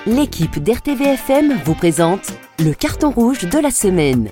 L'équipe d'RTVFM vous présente le carton rouge de la semaine.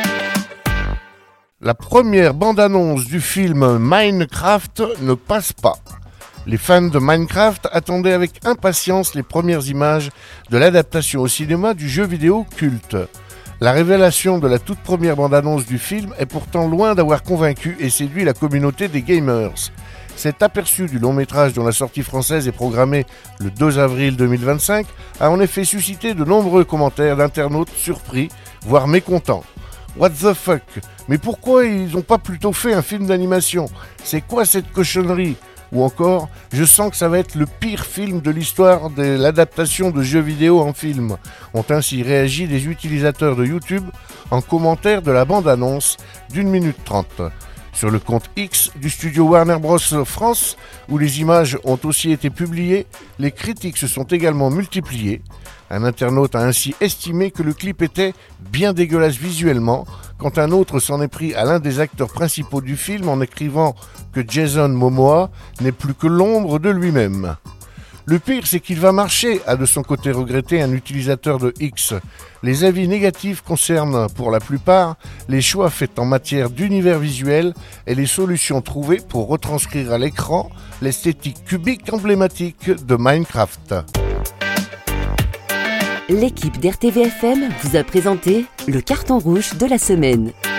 La première bande-annonce du film Minecraft ne passe pas. Les fans de Minecraft attendaient avec impatience les premières images de l'adaptation au cinéma du jeu vidéo culte. La révélation de la toute première bande-annonce du film est pourtant loin d'avoir convaincu et séduit la communauté des gamers. Cet aperçu du long-métrage dont la sortie française est programmée le 2 avril 2025 a en effet suscité de nombreux commentaires d'internautes surpris, voire mécontents. What the fuck? Mais pourquoi ils n'ont pas plutôt fait un film d'animation? C'est quoi cette cochonnerie? Ou encore, je sens que ça va être le pire film de l'histoire de l'adaptation de jeux vidéo en film. Ont ainsi réagi les utilisateurs de YouTube en commentaire de la bande-annonce d'1 minute 30. Sur le compte X du studio Warner Bros France, où les images ont aussi été publiées, les critiques se sont également multipliées. Un internaute a ainsi estimé que le clip était bien dégueulasse visuellement, quand un autre s'en est pris à l'un des acteurs principaux du film en écrivant que Jason Momoa n'est plus que l'ombre de lui-même. Le pire, c'est qu'il va marcher, a de son côté regretté un utilisateur de X. Les avis négatifs concernent, pour la plupart, les choix faits en matière d'univers visuel et les solutions trouvées pour retranscrire à l'écran l'esthétique cubique emblématique de Minecraft. L'équipe d'RTVFM vous a présenté le carton rouge de la semaine.